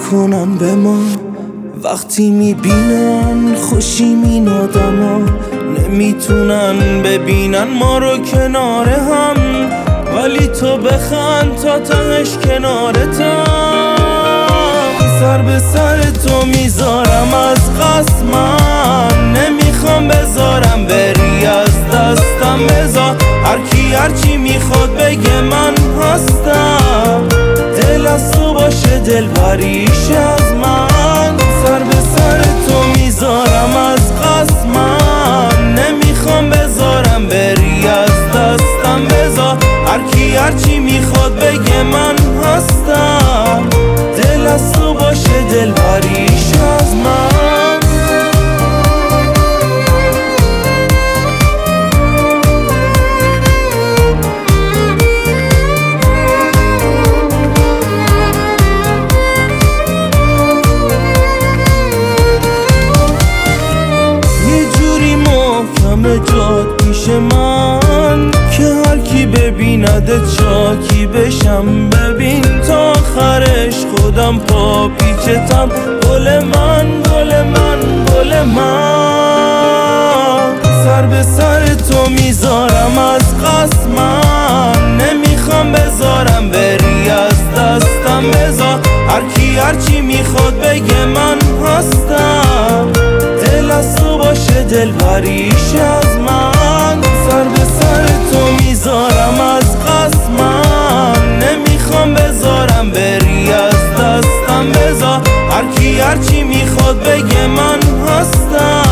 میکنن به ما وقتی میبینن خوشیم این آدما. نمیتونن ببینن ما رو کنار هم، ولی تو بخند تا تهش کنارتم. سر به سر تو میذارم از قسمم، نمیخوام بذارم بری از دستم. بذار هرکی هرچی میخواد بگه من هستم، دل از تو باشه دل بریش از من. سر به سر تو میذارم از قسمم، نمیخوام بذارم بری از دستم. بذار هرکی هرچی میخواد بگه من هستم، دل از تو باشه دل بریش از من. جاد پیش من که هر کی ببینده چاکی بشم. ببین تا آخرش خودم پا پیچتم. گل من گل من گل من، سر به سر تو میذارم از قسمم. نمیخوام بذارم بری از دستم. بذار هر کی هرچی میخواد بگه من هستم، دل از تو باشه دل بریش از من. سر به سر تو میذارم از قسمم، نمیخوام بذارم بری از دستم. بذار هرکی هرچی میخواد بگه من هستم،